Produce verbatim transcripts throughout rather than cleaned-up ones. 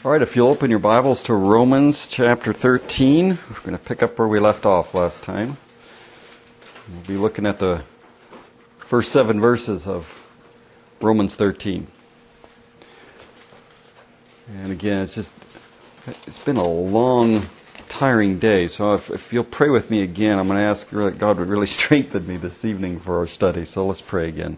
All right, if you'll open your Bibles to Romans chapter thirteen, we're going to pick up where we left off last time. We'll be looking at the first seven verses of Romans thirteen. And again, it's just, it's been a long, tiring day, so if, if you'll pray with me again, I'm going to ask that God would really strengthen me this evening for our study, so let's pray again.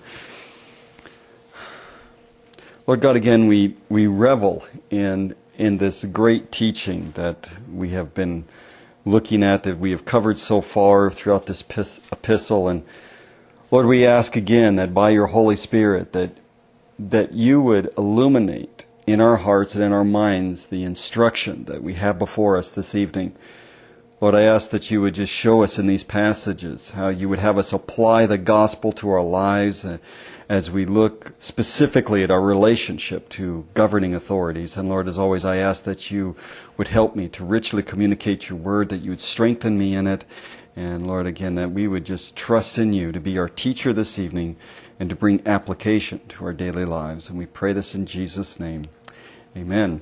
Lord God, again, we, we revel in in this great teaching that we have been looking at, that we have covered so far throughout this epistle. And Lord, we ask again that by your Holy Spirit that that you would illuminate in our hearts and in our minds the instruction that we have before us this evening. Lord, I ask that you would just show us in these passages how you would have us apply the gospel to our lives uh, as we look specifically at our relationship to governing authorities. And Lord, as always, I ask that you would help me to richly communicate your word, that you would strengthen me in it. And Lord, again, that we would just trust in you to be our teacher this evening and to bring application to our daily lives. And we pray this in Jesus' name. Amen.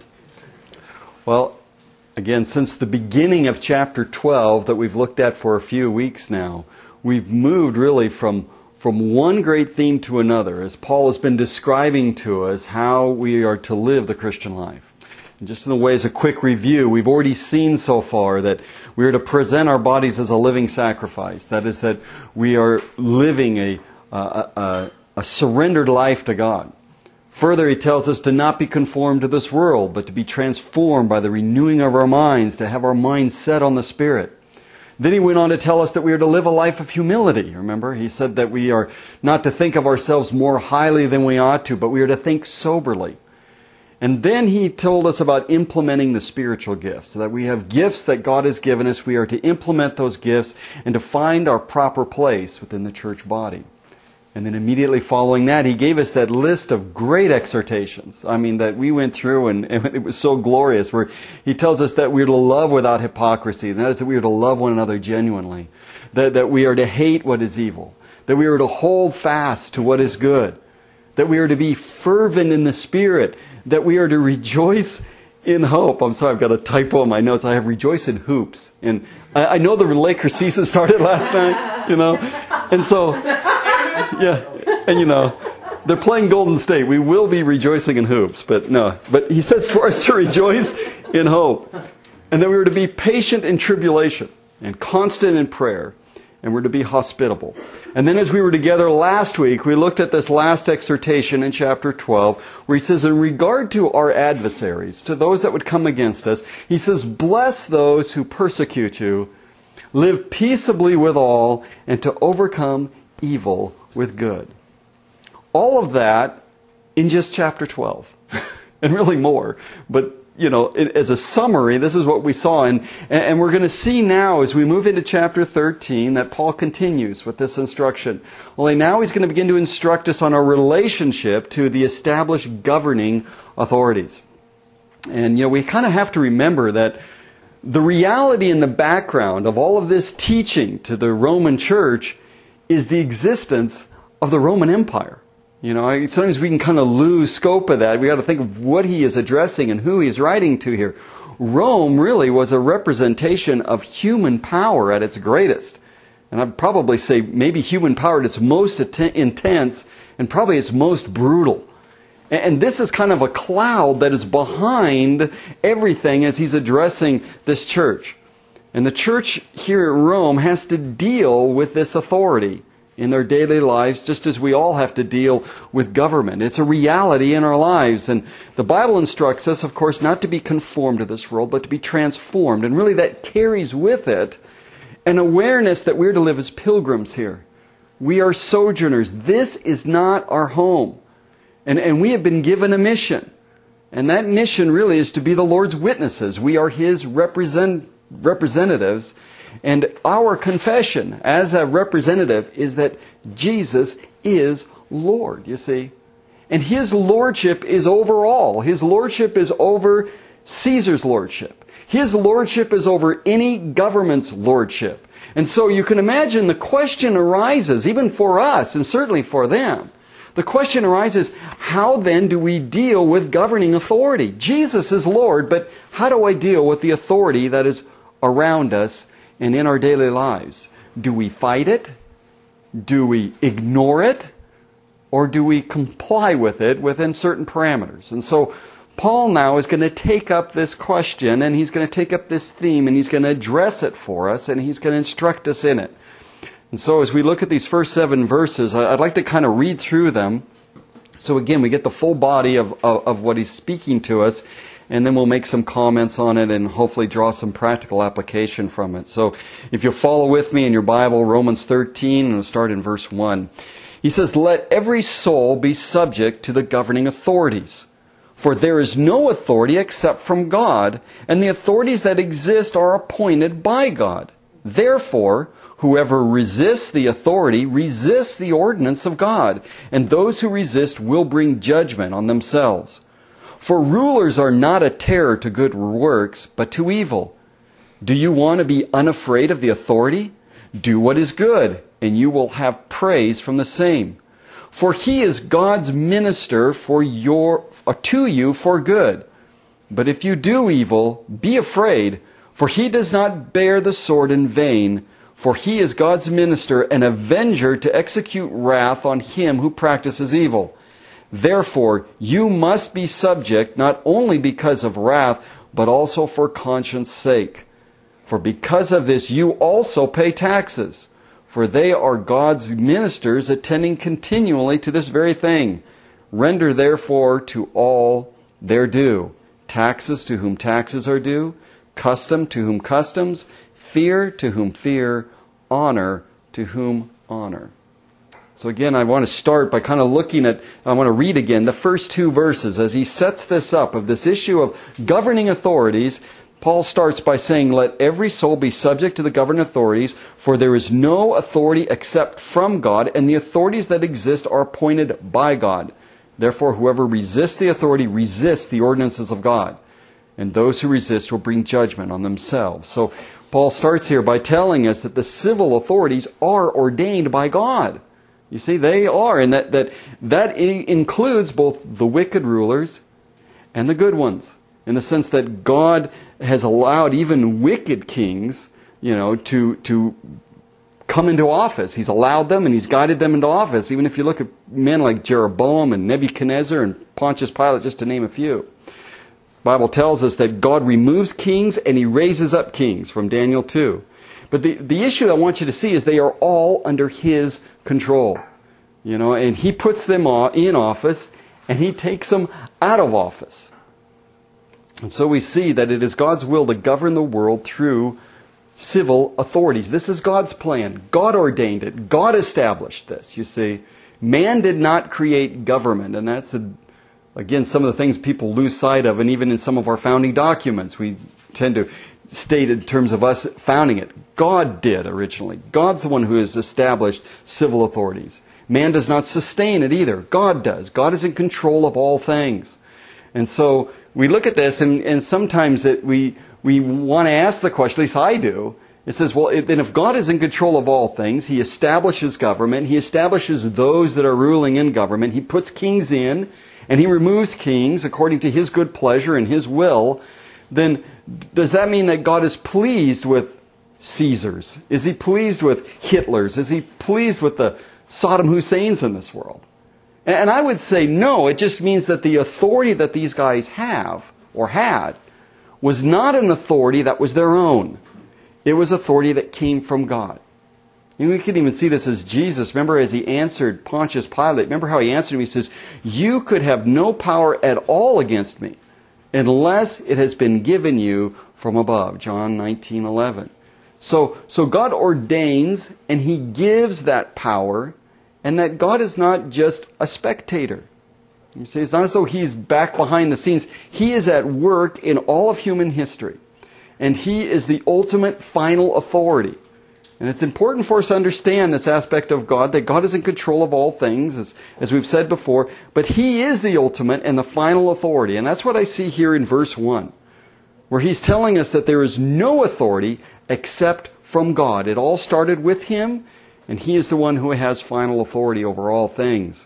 Well, again, since the beginning of chapter twelve that we've looked at for a few weeks now, we've moved really from from one great theme to another, as Paul has been describing to us how we are to live the Christian life. And just in the way as a quick review, we've already seen so far that we are to present our bodies as a living sacrifice. That is, that we are living a, a, a, a surrendered life to God. Further, he tells us to not be conformed to this world, but to be transformed by the renewing of our minds, to have our minds set on the Spirit. Then he went on to tell us that we are to live a life of humility. Remember, he said that we are not to think of ourselves more highly than we ought to, but we are to think soberly. And then he told us about implementing the spiritual gifts, so that we have gifts that God has given us. We are to implement those gifts and to find our proper place within the church body. And then immediately following that, he gave us that list of great exhortations. I mean, that we went through, and, and it was so glorious, where he tells us that we are to love without hypocrisy. And that is that we are to love one another genuinely. That, that we are to hate what is evil. That we are to hold fast to what is good. That we are to be fervent in the Spirit. That we are to rejoice in hope. I'm sorry, I've got a typo in my notes. I have rejoice in hoops. And I, I know the Lakers season started last night, you know. And so... Yeah, and you know, they're playing Golden State. We will be rejoicing in hoops, but no. But he says for us to rejoice in hope. And that we were to be patient in tribulation and constant in prayer. And we're to be hospitable. And then as we were together last week, we looked at this last exhortation in chapter twelve, where he says, in regard to our adversaries, to those that would come against us, he says, bless those who persecute you, live peaceably with all, and to overcome evil with good. All of that in just chapter twelve. And really more. But, you know, as a summary, this is what we saw. And, and we're going to see now as we move into chapter thirteen that Paul continues with this instruction. Only now he's going to begin to instruct us on our relationship to the established governing authorities. And, you know, we kind of have to remember that the reality in the background of all of this teaching to the Roman church is the existence of the Roman Empire. You know, sometimes we can kind of lose scope of that. We got to think of what he is addressing and who he is writing to here. Rome really was a representation of human power at its greatest. And I'd probably say maybe human power at its most intense and probably its most brutal. And this is kind of a cloud that is behind everything as he's addressing this church. And the church here at Rome has to deal with this authority in their daily lives, just as we all have to deal with government. It's a reality in our lives. And the Bible instructs us, of course, not to be conformed to this world, but to be transformed. And really that carries with it an awareness that we're to live as pilgrims here. We are sojourners. This is not our home. And, and we have been given a mission. And that mission really is to be the Lord's witnesses. We are His represent, representatives. And our confession as a representative is that Jesus is Lord, you see. And His lordship is over all. His lordship is over Caesar's lordship. His lordship is over any government's lordship. And so you can imagine the question arises, even for us and certainly for them, the question arises, how then do we deal with governing authority? Jesus is Lord, but how do I deal with the authority that is around us and in our daily lives? Do we fight it? Do we ignore it? Or do we comply with it within certain parameters? And so Paul now is going to take up this question, and he's going to take up this theme, and he's going to address it for us, and he's going to instruct us in it. And so as we look at these first seven verses, I'd like to kind of read through them. So again, we get the full body of, of, of what he's speaking to us, and then we'll make some comments on it and hopefully draw some practical application from it. So if you'll follow with me in your Bible, Romans thirteen, and we'll start in verse one. He says, "Let every soul be subject to the governing authorities. For there is no authority except from God, and the authorities that exist are appointed by God. Therefore, whoever resists the authority resists the ordinance of God, and those who resist will bring judgment on themselves. For rulers are not a terror to good works, but to evil. Do you want to be unafraid of the authority? Do what is good, and you will have praise from the same. For he is God's minister for your, uh, to you for good. But if you do evil, be afraid, for he does not bear the sword in vain, for he is God's minister, an avenger to execute wrath on him who practices evil. Therefore, you must be subject not only because of wrath, but also for conscience sake. For because of this you also pay taxes, for they are God's ministers attending continually to this very thing. Render therefore to all their due. Taxes to whom taxes are due, custom to whom customs, fear to whom fear, honor to whom honor." So again, I want to start by kind of looking at, I want to read again the first two verses as he sets this up of this issue of governing authorities. Paul starts by saying, "Let every soul be subject to the governing authorities, for there is no authority except from God, and the authorities that exist are appointed by God. Therefore, whoever resists the authority resists the ordinances of God, and those who resist will bring judgment on themselves." So Paul starts here by telling us that the civil authorities are ordained by God. You see, they are, and that, that, that includes both the wicked rulers and the good ones, in the sense that God has allowed even wicked kings, you know, to to come into office. He's allowed them and He's guided them into office. Even if you look at men like Jeroboam and Nebuchadnezzar and Pontius Pilate, just to name a few. The Bible tells us that God removes kings and He raises up kings, from Daniel two. But the, the issue I want you to see is they are all under His control. You know, and He puts them in office and He takes them out of office. And so we see that it is God's will to govern the world through civil authorities. This is God's plan. God ordained it. God established this, you see. Man did not create government, and that's, a, again, some of the things people lose sight of, and even in some of our founding documents, we tend to state in terms of us founding it. God did originally. God's the one who has established civil authorities. Man does not sustain it either. God does. God is in control of all things. And so we look at this, and, and sometimes it, we we want to ask the question, at least I do. It says, well, then if God is in control of all things, He establishes government, He establishes those that are ruling in government, He puts kings in, and He removes kings according to His good pleasure and His will, then does that mean that God is pleased with Caesars? Is He pleased with Hitlers? Is He pleased with the Saddam Husseins in this world? And I would say no. It just means that the authority that these guys have, or had, was not an authority that was their own. It was authority that came from God. And we can even see this as Jesus. Remember as He answered Pontius Pilate, remember how He answered him? He says, "You could have no power at all against me unless it has been given you from above." John nineteen eleven. So, so God ordains and He gives that power, and that God is not just a spectator. You see, it's not as though He's back behind the scenes. He is at work in all of human history. And He is the ultimate final authority. And it's important for us to understand this aspect of God, that God is in control of all things, as, as we've said before, but He is the ultimate and the final authority. And that's what I see here in verse one, where He's telling us that there is no authority except from God. It all started with Him, and He is the one who has final authority over all things.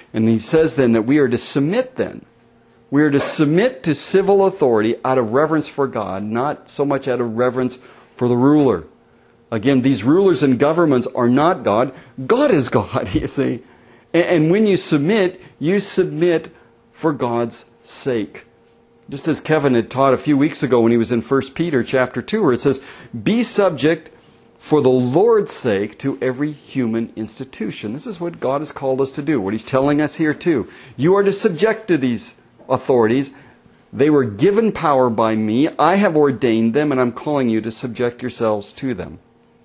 And he says then that we are to submit then. We are to submit to civil authority out of reverence for God, not so much out of reverence for the ruler. Again, these rulers and governments are not God. God is God, you see. And when you submit, you submit for God's sake. Just as Kevin had taught a few weeks ago when he was in First Peter chapter two, where it says, be subject for the Lord's sake to every human institution. This is what God has called us to do, what He's telling us here too. You are to subject to these authorities. They were given power by me. I have ordained them, and I'm calling you to subject yourselves to them.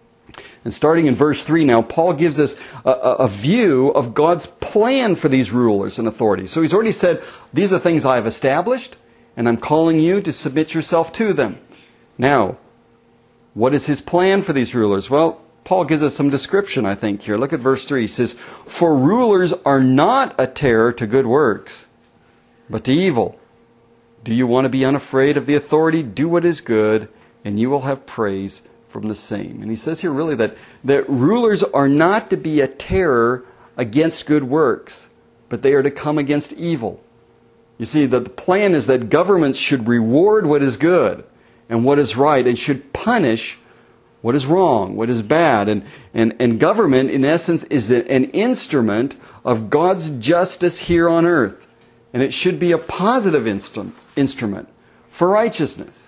And starting in verse three now, Paul gives us a, a view of God's plan for these rulers and authorities. So he's already said, these are things I have established, and I'm calling you to submit yourself to them. Now, what is his plan for these rulers? Well, Paul gives us some description, I think, here. Look at verse three. He says, for rulers are not a terror to good works, but to evil. Do you want to be unafraid of the authority? Do what is good, and you will have praise from the same. And he says here really that, that rulers are not to be a terror against good works, but they are to come against evil. You see, that the plan is that governments should reward what is good and what is right, and should punish what is wrong, what is bad. And, and, and government, in essence, is an instrument of God's justice here on earth. And it should be a positive instru- instrument for righteousness.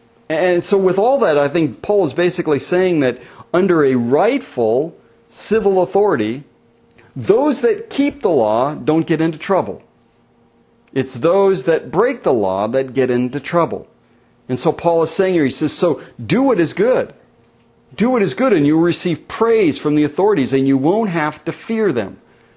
And so with all that, I think Paul is basically saying that under a rightful civil authority, those that keep the law don't get into trouble. It's those that break the law that get into trouble. And so Paul is saying here, he says, so do what is good. Do what is good, and you'll receive praise from the authorities, and you won't have to fear them.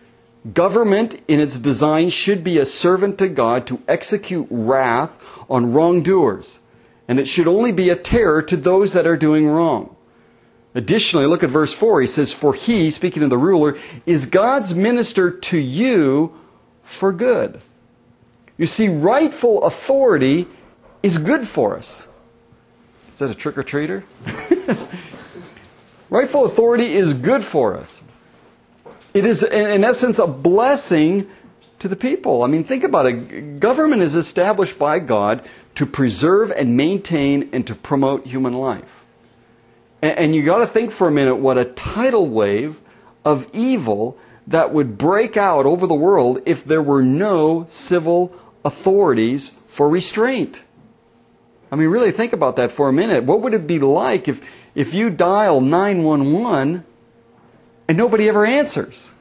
Government in its design should be a servant to God to execute wrath on wrongdoers. And it should only be a terror to those that are doing wrong. Additionally, look at verse four. He says, for he, speaking of the ruler, is God's minister to you for good. You see, rightful authority is good for us. Is that a trick-or-treater? Rightful authority is good for us. It is, in essence, a blessing to the people. I mean, think about it. Government is established by God to preserve and maintain and to promote human life. And, and you got to think for a minute what a tidal wave of evil that would break out over the world if there were no civil authorities for restraint. I mean, really think about that for a minute. What would it be like if, if you dial nine one one and nobody ever answers?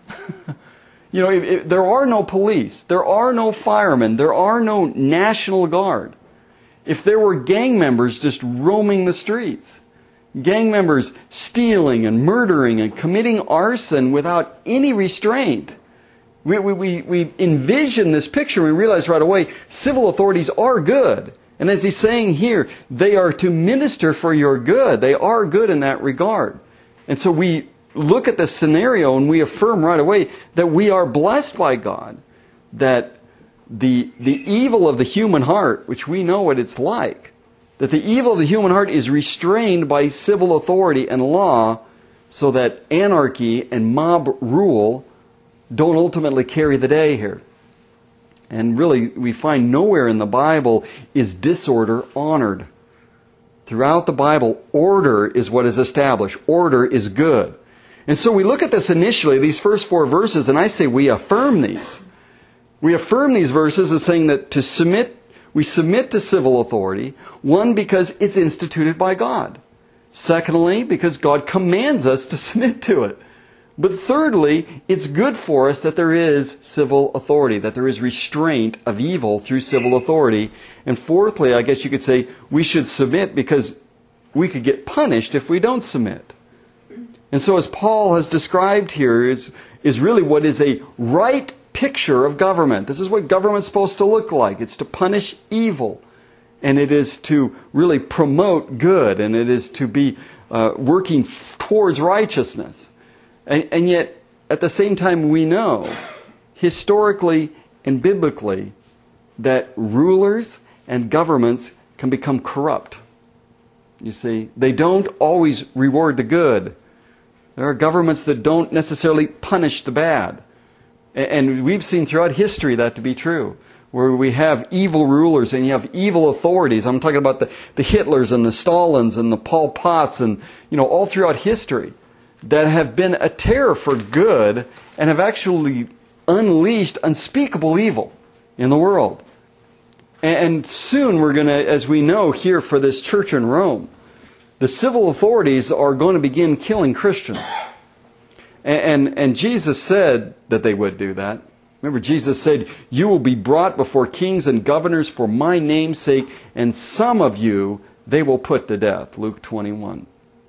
You know, if, if, there are no police, there are no firemen, there are no National Guard. If there were gang members just roaming the streets, gang members stealing and murdering and committing arson without any restraint, we, we, we, we envision this picture and we realize right away civil authorities are good. And as he's saying here, they are to minister for your good. They are good in that regard. And so we look at this scenario and we affirm right away that we are blessed by God, that the, the evil of the human heart, which we know what it's like, that the evil of the human heart is restrained by civil authority and law so that anarchy and mob rule don't ultimately carry the day here. And really, we find nowhere in the Bible is disorder honored. Throughout the Bible, order is what is established. Order is good. And so we look at this initially, these first four verses, and I say we affirm these. We affirm these verses as saying that to submit, we submit to civil authority, one, because it's instituted by God. Secondly, because God commands us to submit to it. But thirdly, it's good for us that there is civil authority, that there is restraint of evil through civil authority. And fourthly, I guess you could say, we should submit because we could get punished if we don't submit. And so as Paul has described here is, is really what is a right picture of government. This is what government's supposed to look like. It's to punish evil. And it is to really promote good. And it is to be uh, working towards righteousness. And, and yet, at the same time, we know, historically and biblically, that rulers and governments can become corrupt. You see, they don't always reward the good. There are governments that don't necessarily punish the bad. And we've seen throughout history that to be true, where we have evil rulers and you have evil authorities. I'm talking about the, the Hitlers and the Stalins and the Pol Pots and, you know, all throughout history that have been a terror for good and have actually unleashed unspeakable evil in the world. And soon we're going to, as we know here for this church in Rome, the civil authorities are going to begin killing Christians. And, and, and Jesus said that they would do that. Remember, Jesus said, you will be brought before kings and governors for my name's sake, and some of you they will put to death. Luke twenty-one.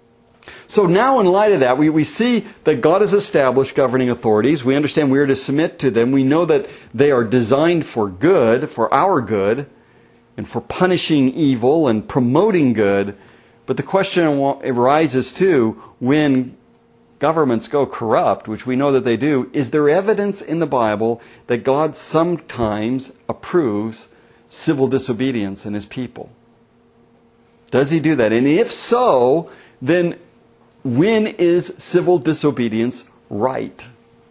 So now in light of that, we, we see that God has established governing authorities. We understand we are to submit to them. We know that they are designed for good, for our good, and for punishing evil and promoting good. But the question arises too, when governments go corrupt, which we know that they do, is there evidence in the Bible that God sometimes approves civil disobedience in His people? Does He do that? And if so, then when is civil disobedience right?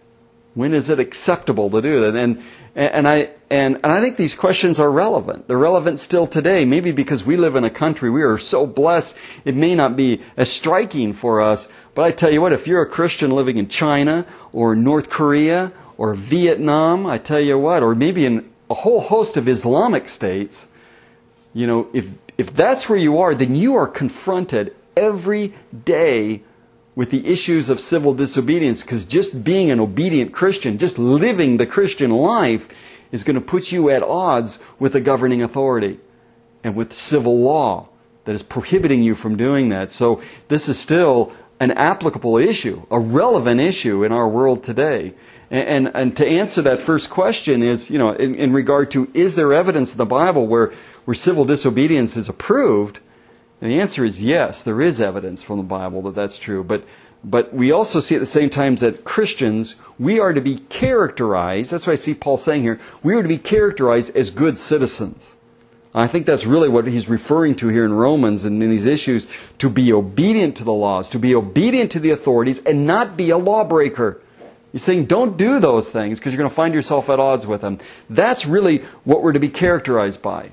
When is it acceptable to do that? And and I and, and I think these questions are relevant. They're relevant still today. Maybe because we live in a country we are so blessed, it may not be as striking for us. But I tell you what, if you're a Christian living in China or North Korea or Vietnam, I tell you what, or maybe in a whole host of Islamic states, you know, if if that's where you are, then you are confronted every day with the issues of civil disobedience, because just being an obedient Christian, just living the Christian life, is going to put you at odds with the governing authority and with civil law that is prohibiting you from doing that. So this is still an applicable issue, a relevant issue in our world today. And, and, and to answer that first question is, you know, in, in regard to, is there evidence in the Bible where, where civil disobedience is approved? And the answer is yes, there is evidence from the Bible that that's true. But but we also see at the same time that Christians, we are to be characterized, that's what I see Paul saying here, we are to be characterized as good citizens. I think that's really what he's referring to here in Romans and in these issues, to be obedient to the laws, to be obedient to the authorities and not be a lawbreaker. He's saying don't do those things because you're going to find yourself at odds with them. That's really what we're to be characterized by.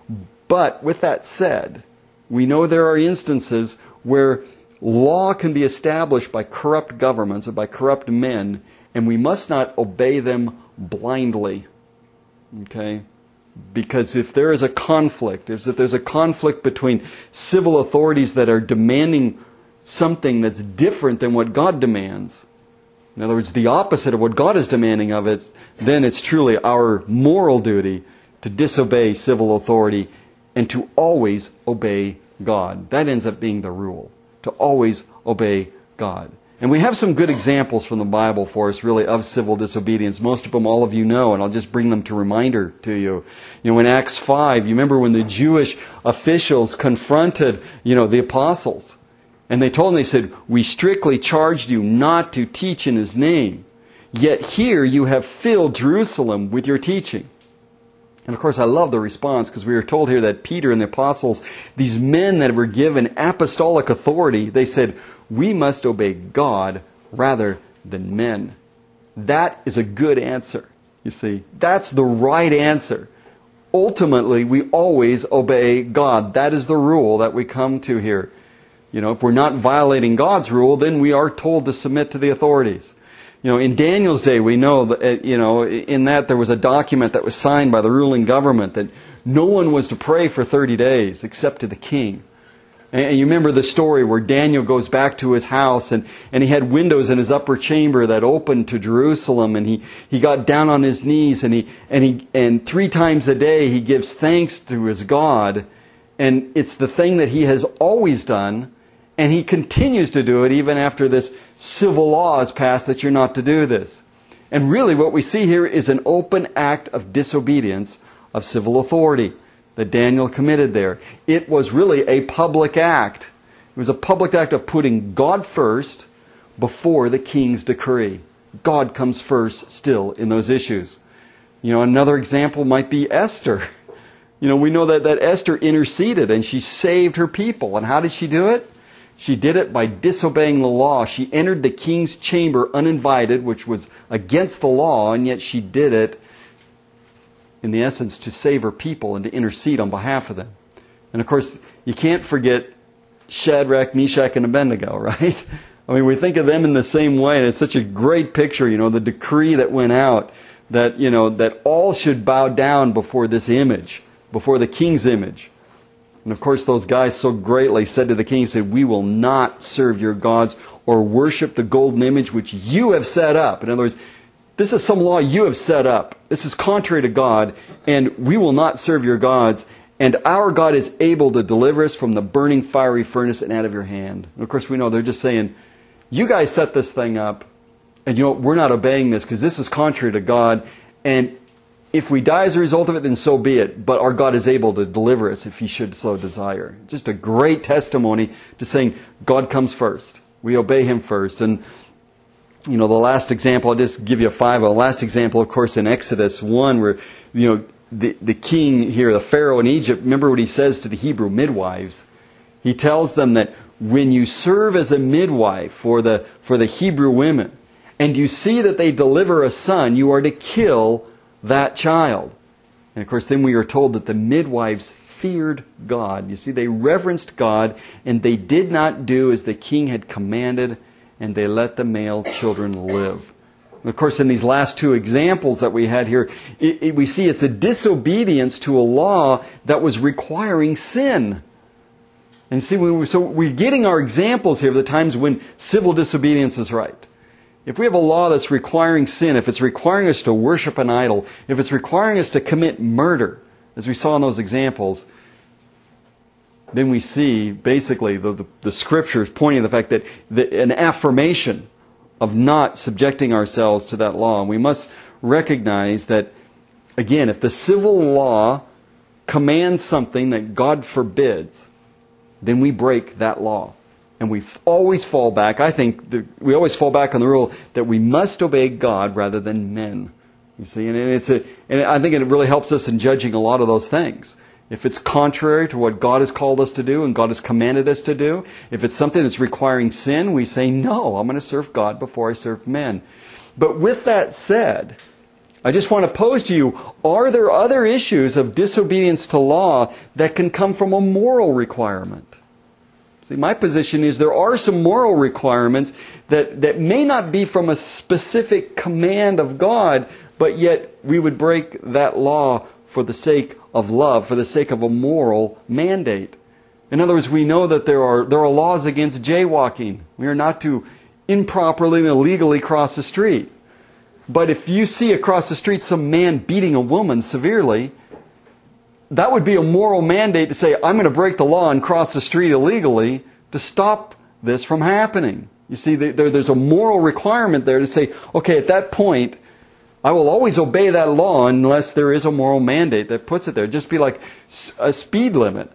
But with that said, we know there are instances where law can be established by corrupt governments or by corrupt men, and we must not obey them blindly. Okay? Because if there is a conflict, if there's a conflict between civil authorities that are demanding something that's different than what God demands, in other words, the opposite of what God is demanding of us, then it's truly our moral duty to disobey civil authority and to always obey God. That ends up being the rule, to always obey God. And we have some good examples from the Bible for us, really, of civil disobedience. Most of them all of you know, and I'll just bring them to reminder to you. You know, in Acts five, you remember when the Jewish officials confronted, you know, the apostles. And they told them, they said, we strictly charged you not to teach in His name. Yet here you have filled Jerusalem with your teaching. And of course, I love the response, because we are told here that Peter and the apostles, these men that were given apostolic authority, they said, we must obey God rather than men. That is a good answer, you see. That's the right answer. Ultimately, we always obey God. That is the rule that we come to here. You know, if we're not violating God's rule, then we are told to submit to the authorities. You know, in Daniel's day, we know that, you know, in that there was a document that was signed by the ruling government that no one was to pray for thirty days except to the king. And you remember the story where Daniel goes back to his house and, and he had windows in his upper chamber that opened to Jerusalem, and he, he got down on his knees and he and he and three times a day he gives thanks to his God, and it's the thing that he has always done. And he continues to do it even after this civil law is passed that you're not to do this. And really what we see here is an open act of disobedience of civil authority that Daniel committed there. It was really a public act. It was a public act of putting God first before the king's decree. God comes first still in those issues. You know, another example might be Esther. You know, we know that, that Esther interceded and she saved her people. And how did she do it? She did it by disobeying the law. She entered the king's chamber uninvited, which was against the law, and yet she did it, in the essence, to save her people and to intercede on behalf of them. And of course, you can't forget Shadrach, Meshach, and Abednego, right? I mean, we think of them in the same way, and it's such a great picture, you know, the decree that went out that, you know, that all should bow down before this image, before the king's image. And of course, those guys so greatly said to the king, he said, "We will not serve your gods or worship the golden image which you have set up." In other words, this is some law you have set up. This is contrary to God, and we will not serve your gods. And our God is able to deliver us from the burning fiery furnace and out of your hand. And of course, we know they're just saying, you guys set this thing up, and you know, we're not obeying this because this is contrary to God. And if we die as a result of it, then so be it. But our God is able to deliver us if He should so desire. Just a great testimony to saying God comes first. We obey Him first. And, you know, the last example, I'll just give you a five. The last example, of course, in Exodus one, where, you know, the, the king here, the Pharaoh in Egypt, remember what he says to the Hebrew midwives. He tells them that when you serve as a midwife for the, for the Hebrew women, and you see that they deliver a son, you are to kill that child. And of course, then we are told that the midwives feared God. You see, they reverenced God, and they did not do as the king had commanded, and they let the male children live. And of course, in these last two examples that we had here, it, it, we see it's a disobedience to a law that was requiring sin. And see, we, so we're getting our examples here of the times when civil disobedience is right. If we have a law that's requiring sin, if it's requiring us to worship an idol, if it's requiring us to commit murder, as we saw in those examples, then we see basically the, the, the Scriptures pointing to the fact that the, an affirmation of not subjecting ourselves to that law. And we must recognize that, again, if the civil law commands something that God forbids, then we break that law. And we always fall back, I think, the, we always fall back on the rule that we must obey God rather than men. You see, and it's a, and I think it really helps us in judging a lot of those things. If it's contrary to what God has called us to do and God has commanded us to do, if it's something that's requiring sin, we say, no, I'm going to serve God before I serve men. But with that said, I just want to pose to you, are there other issues of disobedience to law that can come from a moral requirement? See, my position is there are some moral requirements that, that may not be from a specific command of God, but yet we would break that law for the sake of love, for the sake of a moral mandate. In other words, we know that there are there are laws against jaywalking. We are not to improperly and illegally cross the street. But if you see across the street some man beating a woman severely, that would be a moral mandate to say, I'm going to break the law and cross the street illegally to stop this from happening. You see, there, there's a moral requirement there to say, okay, at that point, I will always obey that law unless there is a moral mandate that puts it there. Just be like a speed limit.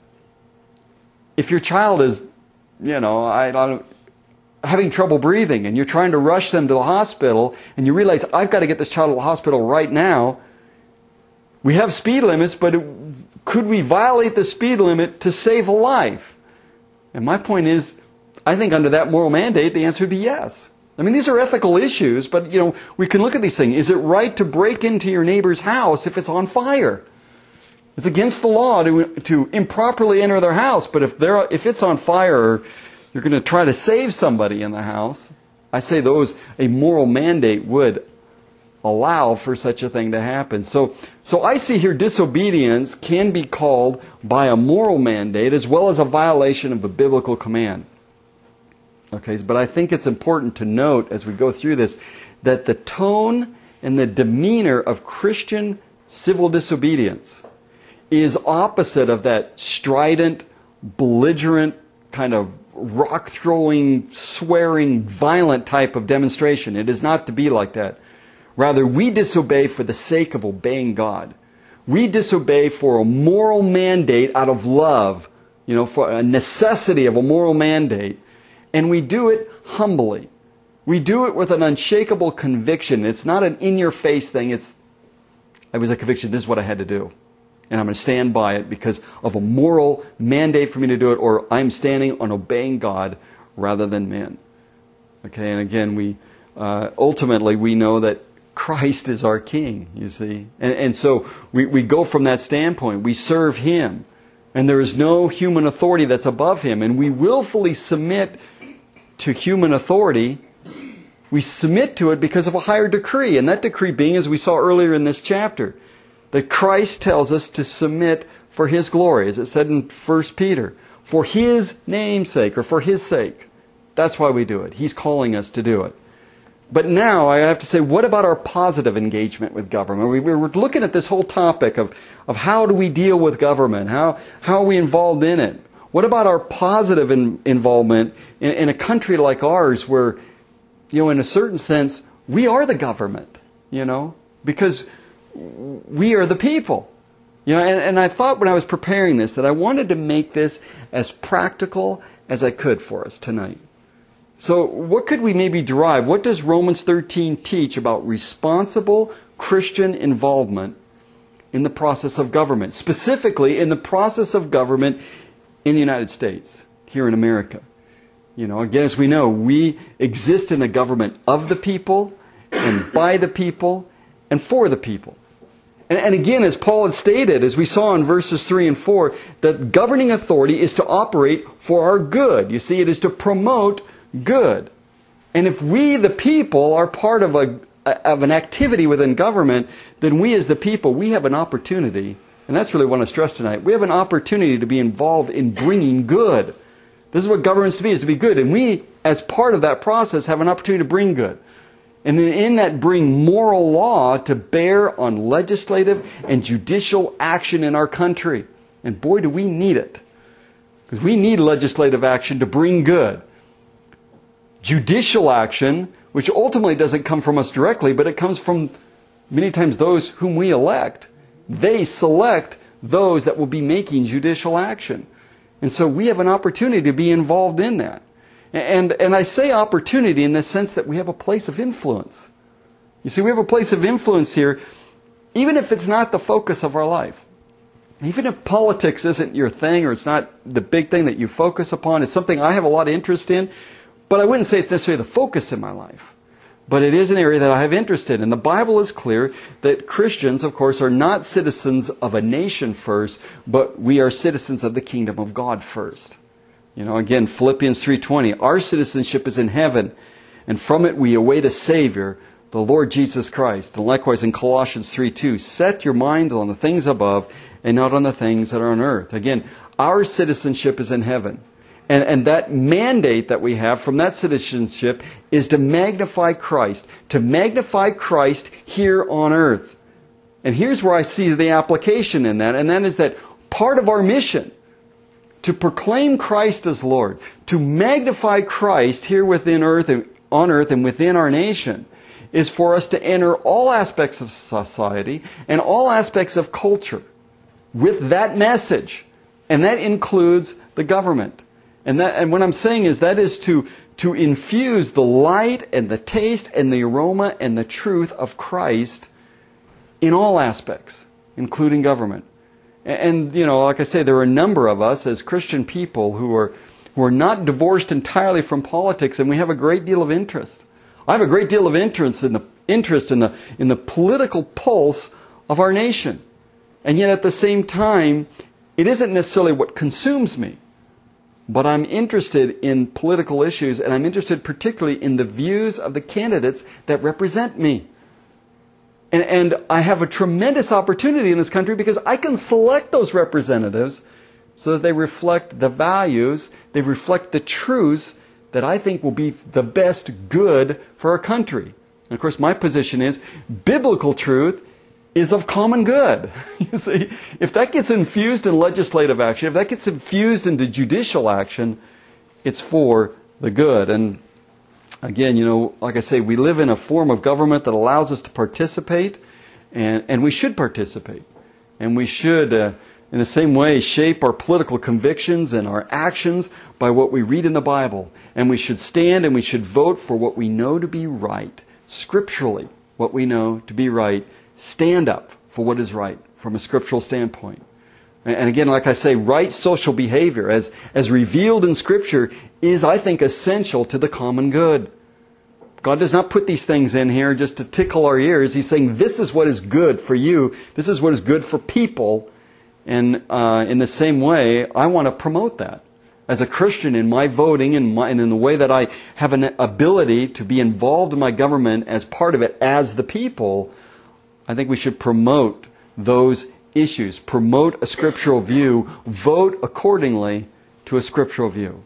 If your child is, you know, I, I don't, having trouble breathing and you're trying to rush them to the hospital and you realize, I've got to get this child to the hospital right now. We have speed limits, but it, could we violate the speed limit to save a life? And my point is, I think under that moral mandate, the answer would be yes. I mean, these are ethical issues, but, you know, we can look at these things. Is it right to break into your neighbor's house if it's on fire? It's against the law to, to improperly enter their house, but if they're, if it's on fire, you're going to try to save somebody in the house. I say those, a moral mandate would allow for such a thing to happen. So, so I see here disobedience can be called by a moral mandate as well as a violation of a biblical command. Okay, but I think it's important to note as we go through this that the tone and the demeanor of Christian civil disobedience is opposite of that strident, belligerent, kind of rock-throwing, swearing, violent type of demonstration. It is not to be like that. Rather, we disobey for the sake of obeying God. We disobey for a moral mandate out of love, you know, for a necessity of a moral mandate. And we do it humbly. We do it with an unshakable conviction. It's not an in-your-face thing. It's, it was a conviction, this is what I had to do. And I'm going to stand by it because of a moral mandate for me to do it, or I'm standing on obeying God rather than men. Okay, and again, we uh, ultimately we know that Christ is our King, you see. And, and so we, we go from that standpoint. We serve Him. And there is no human authority that's above Him. And we willfully submit to human authority. We submit to it because of a higher decree. And that decree being, as we saw earlier in this chapter, that Christ tells us to submit for His glory, as it said in First Peter, for His name's sake, or for His sake. That's why we do it. He's calling us to do it. But now I have to say, what about our positive engagement with government? We, we're looking at this whole topic of, of how do we deal with government? How, how are we involved in it? What about our positive in, involvement in, in a country like ours where, you know, in a certain sense, we are the government, you know, because we are the people. You know, and, and I thought when I was preparing this that I wanted to make this as practical as I could for us tonight. So what could we maybe derive? What does Romans thirteen teach about responsible Christian involvement in the process of government? Specifically in the process of government in the United States, here in America. You know, again, as we know, we exist in a government of the people and by the people and for the people. And, and again, as Paul had stated, as we saw in verses three and four, that governing authority is to operate for our good. You see, it is to promote good. And if we, the people, are part of a of an activity within government, then we as the people, we have an opportunity, and that's really what I want to stress tonight, we have an opportunity to be involved in bringing good. This is what government's to be, is to be good. And we, as part of that process, have an opportunity to bring good. And in that, bring moral law to bear on legislative and judicial action in our country. And boy, do we need it. Because we need legislative action to bring good. Judicial action, which ultimately doesn't come from us directly, but it comes from many times those whom we elect. They select those that will be making judicial action. And so we have an opportunity to be involved in that. And, and I say opportunity in the sense that we have a place of influence. You see, we have a place of influence here, even if it's not the focus of our life. Even if politics isn't your thing, or it's not the big thing that you focus upon, it's something I have a lot of interest in, but I wouldn't say it's necessarily the focus in my life. But it is an area that I have interest in. And the Bible is clear that Christians, of course, are not citizens of a nation first, but we are citizens of the kingdom of God first. You know, again, Philippians three twenty, our citizenship is in heaven, and from it we await a Savior, the Lord Jesus Christ. And likewise in Colossians three two, set your minds on the things above and not on the things that are on earth. Again, our citizenship is in heaven. And, and that mandate that we have from that citizenship is to magnify Christ, to magnify Christ here on earth. And here's where I see the application in that, and that is that part of our mission, to proclaim Christ as Lord, to magnify Christ here within earth and on earth and within our nation, is for us to enter all aspects of society and all aspects of culture with that message. And that includes the government. And that, and what I'm saying is that is to, to infuse the light and the taste and the aroma and the truth of Christ in all aspects, including government. And, you know, like I say, there are a number of us as Christian people who are who are not divorced entirely from politics, and we have a great deal of interest. I have a great deal of interest in the interest in the in the political pulse of our nation. And yet at the same time, it isn't necessarily what consumes me. But I'm interested in political issues, and I'm interested particularly in the views of the candidates that represent me. And, and I have a tremendous opportunity in this country because I can select those representatives so that they reflect the values, they reflect the truths that I think will be the best good for our country. And of course, my position is biblical truth is of common good. You see, if that gets infused in legislative action, if that gets infused into judicial action, it's for the good. And again, you know, like I say, we live in a form of government that allows us to participate, and, and we should participate. And we should, uh, in the same way, shape our political convictions and our actions by what we read in the Bible. And we should stand and we should vote for what we know to be right, scripturally, what we know to be right. Stand up for what is right from a scriptural standpoint. And again, like I say, right social behavior, as, as revealed in Scripture, is, I think, essential to the common good. God does not put these things in here just to tickle our ears. He's saying, this is what is good for you. This is what is good for people. And uh, in the same way, I want to promote that. As a Christian, in my voting and, my, and in the way that I have an ability to be involved in my government as part of it, as the people, I think we should promote those issues, promote a scriptural view, vote accordingly to a scriptural view.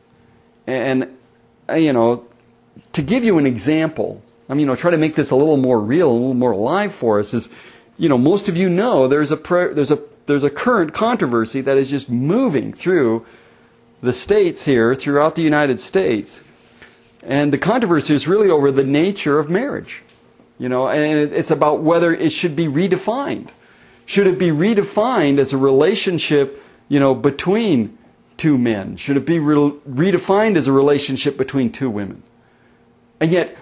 And, you know, to give you an example, I mean, you know, try to make this a little more real, a little more alive for us, is, you know, most of you know there's a there's a there's a current controversy that is just moving through the states here, throughout the United States, and the controversy is really over the nature of marriage, you know, and it's about whether it should be redefined. Should it be redefined as a relationship, you know, between two men? Should it be re- redefined as a relationship between two women? And yet,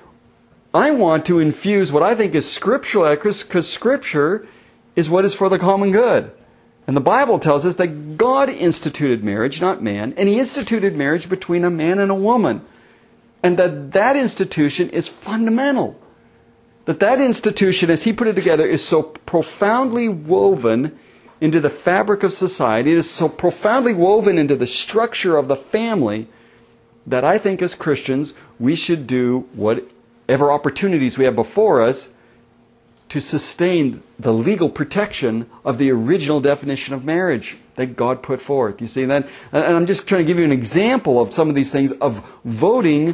I want to infuse what I think is scriptural, because Scripture is what is for the common good. And the Bible tells us that God instituted marriage, not man, and He instituted marriage between a man and a woman. And that that institution is fundamental. That that institution, as He put it together, is so profoundly woven into the fabric of society, it is so profoundly woven into the structure of the family, that I think as Christians we should do whatever opportunities we have before us to sustain the legal protection of the original definition of marriage that God put forth. You see that? And I'm just trying to give you an example of some of these things of voting,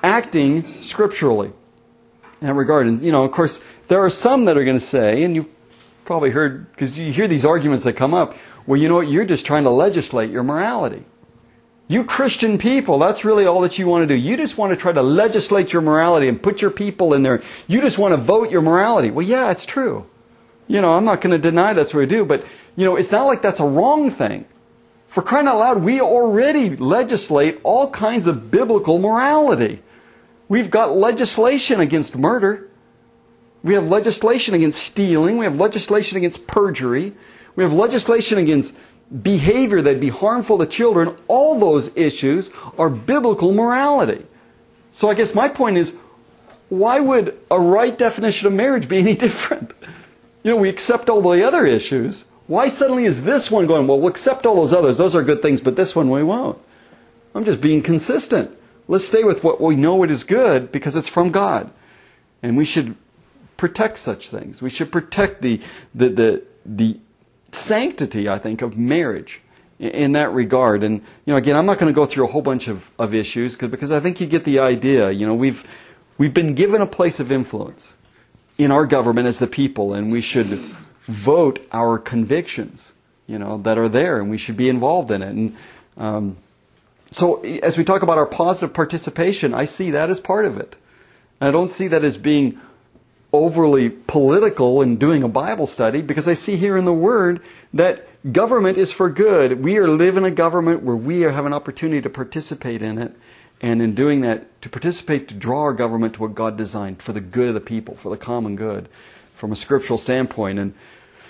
acting scripturally in that regard. And, you know, of course, there are some that are going to say, and you've probably heard, because you hear these arguments that come up, well, you know what, you're just trying to legislate your morality. You Christian people, that's really all that you want to do. You just want to try to legislate your morality and put your people in there. You just want to vote your morality. Well, yeah, it's true. You know, I'm not going to deny that's what we do, but, you know, it's not like that's a wrong thing. For crying out loud, we already legislate all kinds of biblical morality. We've got legislation against murder. We have legislation against stealing. We have legislation against perjury. We have legislation against behavior that'd be harmful to children. All those issues are biblical morality. So I guess my point is, why would a right definition of marriage be any different? You know, we accept all the other issues. Why suddenly is this one going, well, we'll accept all those others. Those are good things, but this one we won't. I'm just being consistent. Let's stay with what we know it is good because it's from God. And we should protect such things. We should protect the the the, the sanctity, I think, of marriage in that regard. And, you know, again, I'm not going to go through a whole bunch of, of issues cause, because I think you get the idea. You know, we've we've been given a place of influence in our government as the people, and we should vote our convictions, you know, that are there, and we should be involved in it. And um, so as we talk about our positive participation, I see that as part of it. I don't see that as being overly political in doing a Bible study, because I see here in the Word that government is for good. We are living in a government where we have an opportunity to participate in it, and in doing that, to participate, to draw our government to what God designed for the good of the people, for the common good, from a scriptural standpoint. And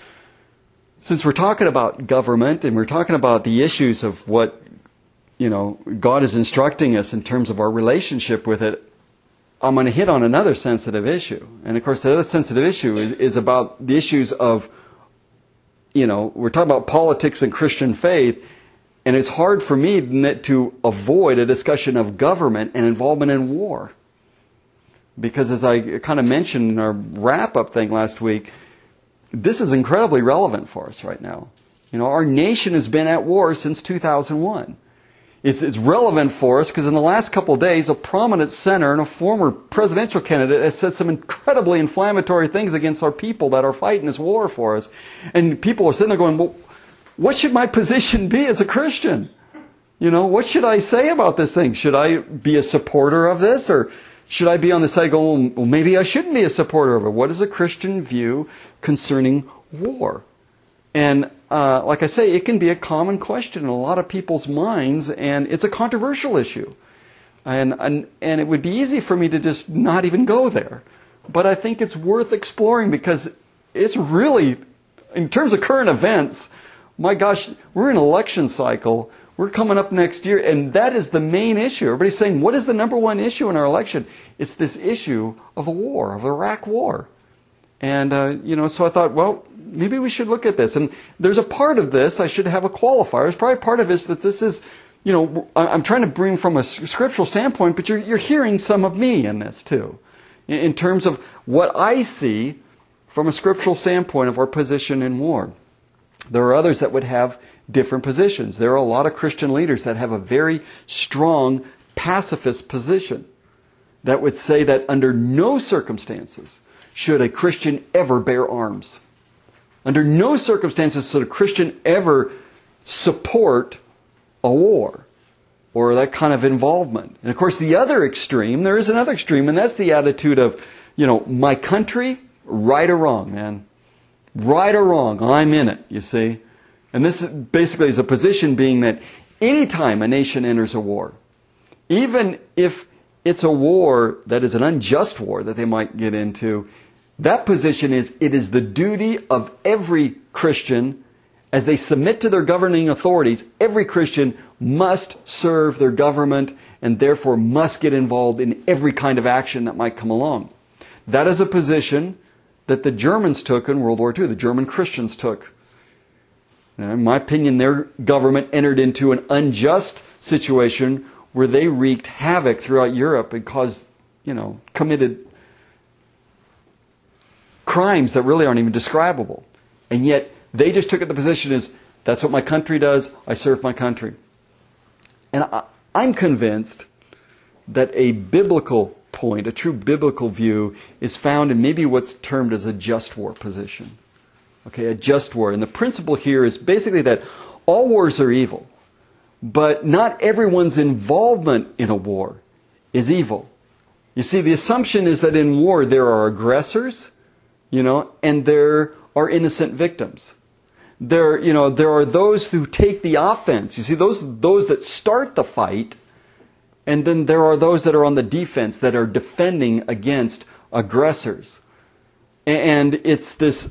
since we're talking about government and we're talking about the issues of what, you know, God is instructing us in terms of our relationship with it, I'm going to hit on another sensitive issue. And of course, the other sensitive issue is, is about the issues of, you know, we're talking about politics and Christian faith, and it's hard for me to avoid a discussion of government and involvement in war. Because as I kind of mentioned in our wrap-up thing last week, this is incredibly relevant for us right now. You know, our nation has been at war since two thousand one. It's, it's relevant for us because in the last couple of days, a prominent senator and a former presidential candidate has said some incredibly inflammatory things against our people that are fighting this war for us. And people are sitting there going, well, what should my position be as a Christian? You know, what should I say about this thing? Should I be a supporter of this, or should I be on the side going, well, maybe I shouldn't be a supporter of it? What is a Christian view concerning war? And uh, like I say, it can be a common question in a lot of people's minds, and it's a controversial issue. And, and and it would be easy for me to just not even go there. But I think it's worth exploring because it's really in terms of current events, my gosh, we're in an election cycle. We're coming up next year, and that is the main issue. Everybody's saying, what is the number one issue in our election? It's this issue of the war, of the Iraq war. And, uh, you know, so I thought, well, maybe we should look at this. And there's a part of this, I should have a qualifier. There's probably part of this that this is, you know, I'm trying to bring from a scriptural standpoint, but you're, you're hearing some of me in this too. In, in terms of what I see from a scriptural standpoint of our position in war. There are others that would have different positions. There are a lot of Christian leaders that have a very strong pacifist position that would say that under no circumstances should a Christian ever bear arms. Under no circumstances should a Christian ever support a war or that kind of involvement. And of course the other extreme, there is another extreme, and that's the attitude of, you know, my country, right or wrong, man. Right or wrong, I'm in it, you see. And this basically is a position being that anytime a nation enters a war, even if it's a war that is an unjust war that they might get into, that position is, it is the duty of every Christian, as they submit to their governing authorities, every Christian must serve their government and therefore must get involved in every kind of action that might come along. That is a position that the Germans took in World War Two, the German Christians took. Now, in my opinion, their government entered into an unjust situation where they wreaked havoc throughout Europe and caused, you know, committed crimes that really aren't even describable. And yet, they just took it the position as, that's what my country does, I serve my country. And I, I'm convinced that a biblical point, a true biblical view, is found in maybe what's termed as a just war position. Okay, a just war. And the principle here is basically that all wars are evil, but not everyone's involvement in a war is evil. You see, the assumption is that in war there are aggressors, you know, and there are innocent victims. There, you know, there are those who take the offense. You see, those those that start the fight, and then there are those that are on the defense, that are defending against aggressors. And it's this,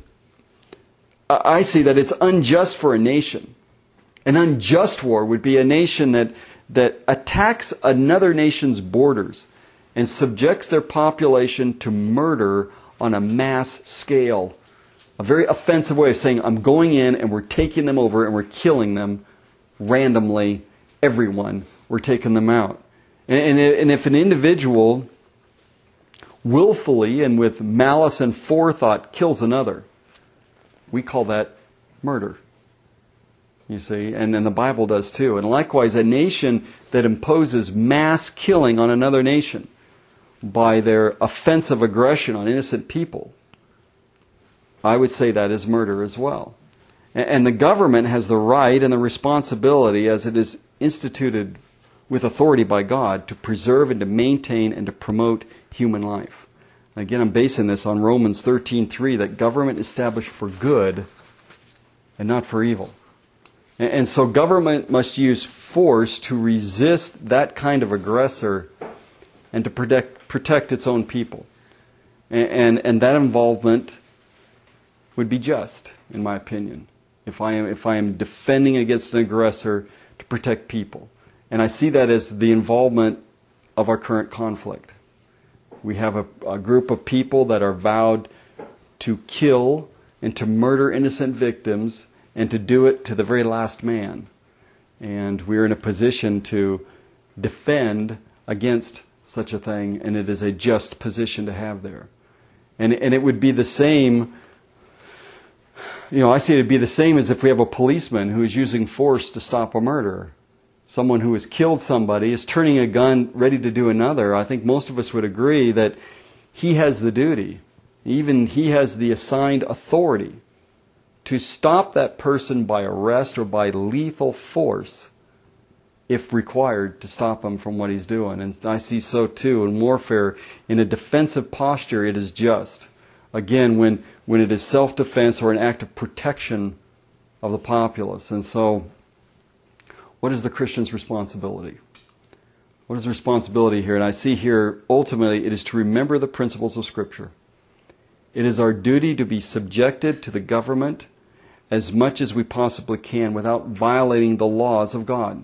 I see that it's unjust for a nation. An unjust war would be a nation that, that attacks another nation's borders and subjects their population to murder on a mass scale. A very offensive way of saying, I'm going in and we're taking them over and we're killing them randomly, everyone. We're taking them out. And, and if an individual willfully and with malice and forethought kills another, we call that murder. You see, and, and the Bible does too. And likewise, a nation that imposes mass killing on another nation by their offensive aggression on innocent people, I would say that is murder as well. And, and the government has the right and the responsibility, as it is instituted with authority by God, to preserve and to maintain and to promote human life. Again, I'm basing this on Romans thirteen three, that government established for good and not for evil. And, and so government must use force to resist that kind of aggressor and to protect, protect its own people. And, and, and that involvement would be just, in my opinion, if I am, if I am defending against an aggressor to protect people. And I see that as the involvement of our current conflict. We have a, a group of people that are vowed to kill and to murder innocent victims and to do it to the very last man. And we're in a position to defend against such a thing, and it is a just position to have there. And, and it would be the same, you know, I see it would be the same as if we have a policeman who is using force to stop a murderer. Someone who has killed somebody is turning a gun ready to do another. I think most of us would agree that he has the duty, even he has the assigned authority to stop that person by arrest or by lethal force if required to stop him from what he's doing. And I see so too in warfare. In a defensive posture, it is just. Again, when, when it is self-defense or an act of protection of the populace. And so, what is the Christian's responsibility? What is the responsibility here? And I see here, ultimately, it is to remember the principles of Scripture. It is our duty to be subjected to the government as much as we possibly can without violating the laws of God.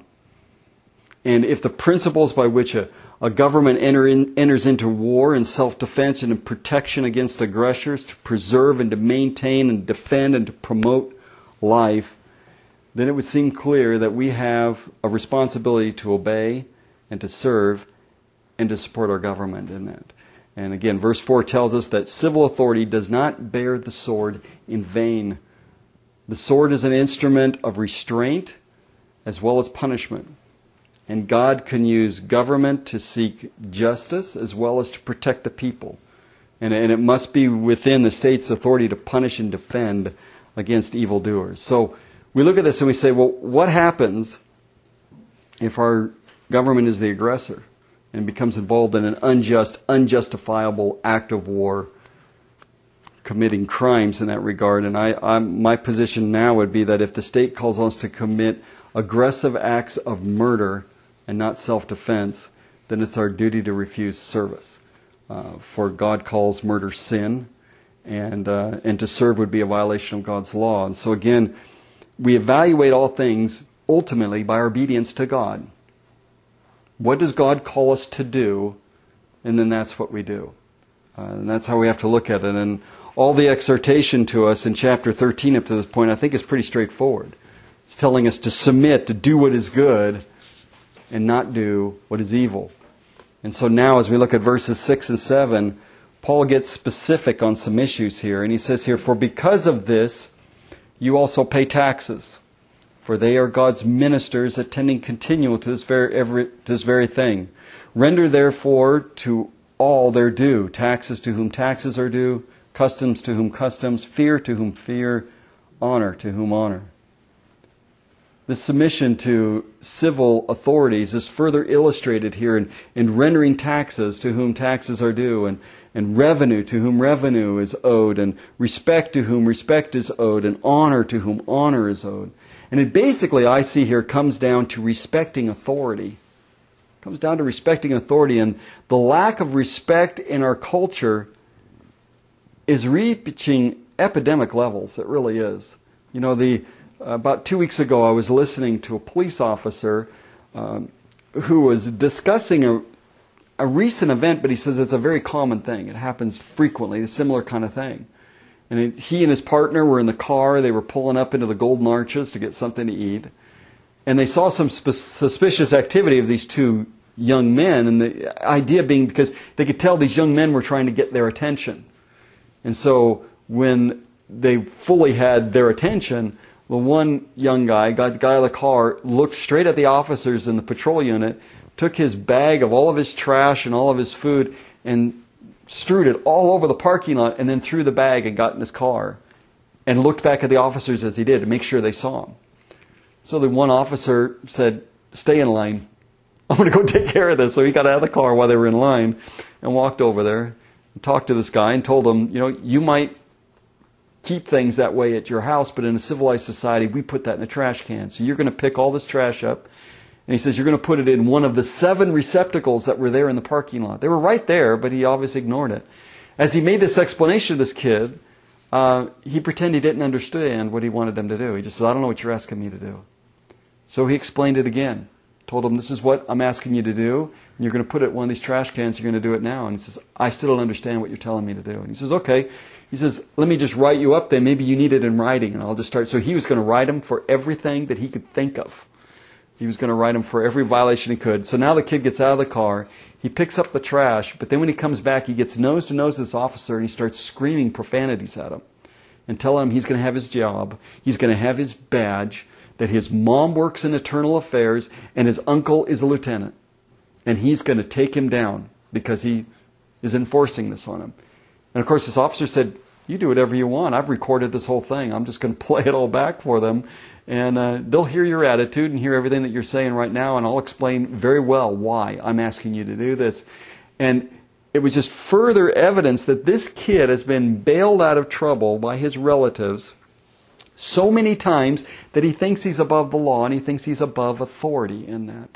And if the principles by which a, a government enter in, enters into war and self-defense and in protection against aggressors to preserve and to maintain and defend and to promote life, then it would seem clear that we have a responsibility to obey and to serve and to support our government in that. And again, verse four tells us that civil authority does not bear the sword in vain. The sword is an instrument of restraint as well as punishment. And God can use government to seek justice as well as to protect the people. And, and it must be within the state's authority to punish and defend against evildoers. So we look at this and we say, well, what happens if our government is the aggressor and becomes involved in an unjust, unjustifiable act of war, committing crimes in that regard? And I, I'm, my position now would be that if the state calls us to commit aggressive acts of murder and not self-defense, then it's our duty to refuse service. Uh, for God calls murder sin, and uh, and to serve would be a violation of God's law. And so again, we evaluate all things ultimately by our obedience to God. What does God call us to do? And then that's what we do. Uh, and that's how we have to look at it. And all the exhortation to us in chapter thirteen up to this point, I think, is pretty straightforward. It's telling us to submit, to do what is good, and not do what is evil. And so now as we look at verses six and seven, Paul gets specific on some issues here. And he says here, "For because of this, you also pay taxes. For they are God's ministers, attending continually to this very, every, to this very thing. Render therefore to all their due, taxes to whom taxes are due, customs to whom customs, fear to whom fear, honor to whom honor." The submission to civil authorities is further illustrated here in, in rendering taxes to whom taxes are due, and, and revenue to whom revenue is owed, and respect to whom respect is owed, and honor to whom honor is owed. And it basically, I see here, comes down to respecting authority. It comes down to respecting authority, and the lack of respect in our culture is reaching epidemic levels. It really is. You know, the About two weeks ago, I was listening to a police officer um, who was discussing a, a recent event, but he says it's a very common thing. It happens frequently, a similar kind of thing. And it, he and his partner were in the car. They were pulling up into the Golden Arches to get something to eat. And they saw some sp- suspicious activity of these two young men. And the idea being because they could tell these young men were trying to get their attention. And so when they fully had their attention, well, one young guy, got the guy out of the car, looked straight at the officers in the patrol unit, took his bag of all of his trash and all of his food and strewed it all over the parking lot, and then threw the bag and got in his car and looked back at the officers as he did to make sure they saw him. So the one officer said, "Stay in line. I'm going to go take care of this." So he got out of the car while they were in line and walked over there and talked to this guy and told him, you know, you might keep things that way at your house, but in a civilized society, we put that in a trash can. So you're going to pick all this trash up, and he says you're going to put it in one of the seven receptacles that were there in the parking lot. They were right there, but he obviously ignored it. As he made this explanation to this kid, uh, he pretended he didn't understand what he wanted them to do. He just said, "I don't know what you're asking me to do." So he explained it again. Told him, "This is what I'm asking you to do, and you're going to put it in one of these trash cans, you're going to do it now." And he says, "I still don't understand what you're telling me to do." And he says, "Okay." He says, "Let me just write you up then. Maybe you need it in writing." And I'll just start. So he was going to write him for everything that he could think of. He was going to write him for every violation he could. So now the kid gets out of the car. He picks up the trash. But then when he comes back, he gets nose to nose with this officer, and he starts screaming profanities at him and telling him he's going to have his job. He's going to have his badge, that his mom works in internal affairs, and his uncle is a lieutenant. And he's going to take him down because he is enforcing this on him. And of course, this officer said, "You do whatever you want. I've recorded this whole thing. I'm just going to play it all back for them. And uh, they'll hear your attitude and hear everything that you're saying right now, and I'll explain very well why I'm asking you to do this." And it was just further evidence that this kid has been bailed out of trouble by his relatives so many times that he thinks he's above the law, and he thinks he's above authority in that.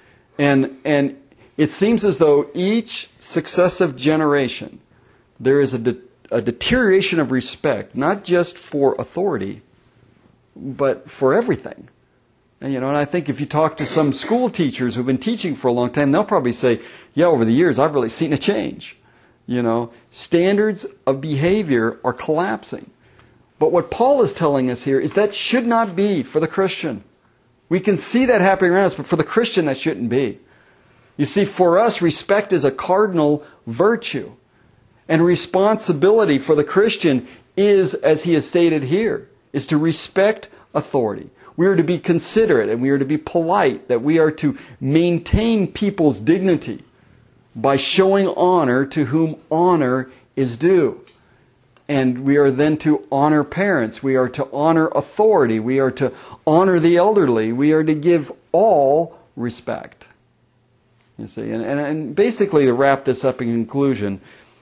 And and it seems as though each successive generation, there is a, de- a deterioration of respect, not just for authority, but for everything. And, you know, and I think if you talk to some school teachers who've been teaching for a long time, they'll probably say, yeah, over the years I've really seen a change. You know, standards of behavior are collapsing. But what Paul is telling us here is that should not be for the Christian. We can see that happening around us, but for the Christian that shouldn't be. You see, for us, respect is a cardinal virtue. And responsibility for the Christian is, as he has stated here, is to respect authority. We are to be considerate and we are to be polite, that we are to maintain people's dignity by showing honor to whom honor is due. And we are then to honor parents. We are to honor authority. We are to honor the elderly. We are to give all respect. You see, and, and, and basically to wrap this up in conclusion,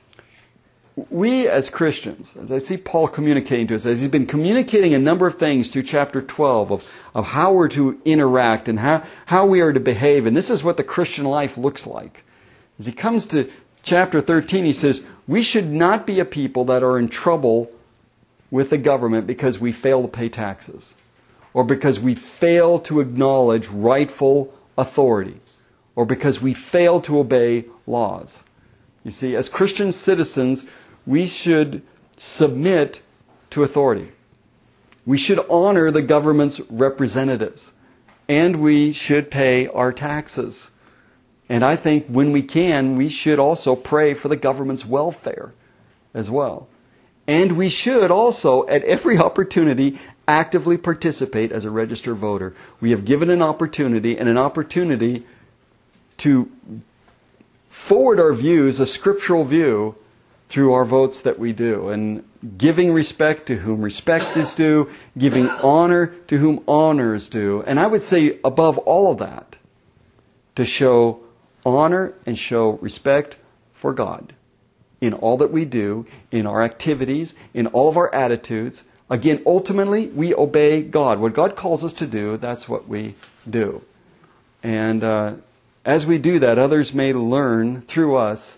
we as Christians, as I see Paul communicating to us, as he's been communicating a number of things through chapter twelve of, of how we're to interact and how, how we are to behave, and this is what the Christian life looks like. As he comes to chapter thirteen, he says, we should not be a people that are in trouble with the government because we fail to pay taxes, or because we fail to acknowledge rightful authority, or because we fail to obey laws. You see, as Christian citizens, we should submit to authority. We should honor the government's representatives. And we should pay our taxes. And I think when we can, we should also pray for the government's welfare as well. And we should also, at every opportunity, actively participate as a registered voter. We have given an opportunity and an opportunity to forward our views, a scriptural view, through our votes that we do. And giving respect to whom respect is due, giving honor to whom honor is due. And I would say above all of that, to show honor and show respect for God in all that we do, in our activities, in all of our attitudes. Again, ultimately, we obey God. What God calls us to do, that's what we do. And uh, as we do that, others may learn through us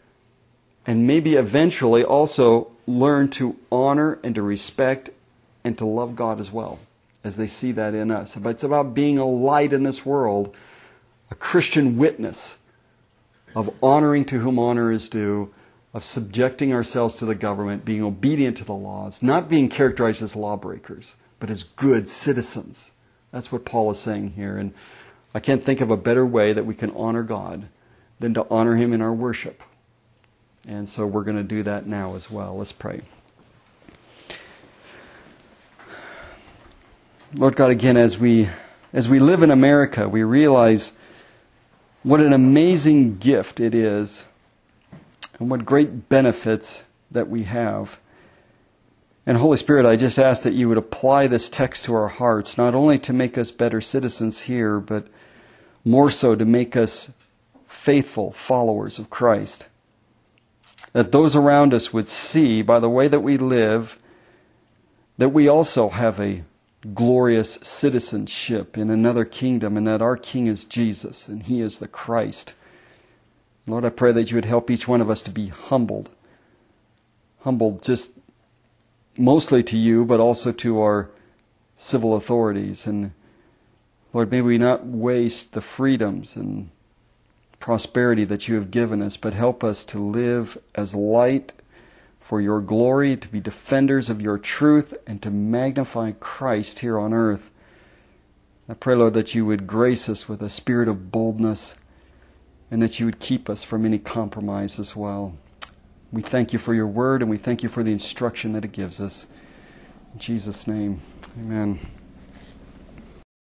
and maybe eventually also learn to honor and to respect and to love God as well, as they see that in us. But it's about being a light in this world, a Christian witness of honoring to whom honor is due, of subjecting ourselves to the government, being obedient to the laws, not being characterized as lawbreakers, but as good citizens. That's what Paul is saying here. And I can't think of a better way that we can honor God than to honor Him in our worship. And so we're going to do that now as well. Let's pray. Lord God, again, as we as we live in America, we realize what an amazing gift it is and what great benefits that we have. And Holy Spirit, I just ask that you would apply this text to our hearts, not only to make us better citizens here, but more so to make us faithful followers of Christ. That those around us would see by the way that we live that we also have a glorious citizenship in another kingdom, and that our King is Jesus and He is the Christ. Lord, I pray that you would help each one of us to be humbled. Humbled just mostly to you, but also to our civil authorities. And Lord, may we not waste the freedoms and prosperity that you have given us, but help us to live as light for your glory, to be defenders of your truth, and to magnify Christ here on earth. I pray, Lord, that you would grace us with a spirit of boldness, and that you would keep us from any compromise as well. We thank you for your word, and we thank you for the instruction that it gives us. In Jesus' name, amen.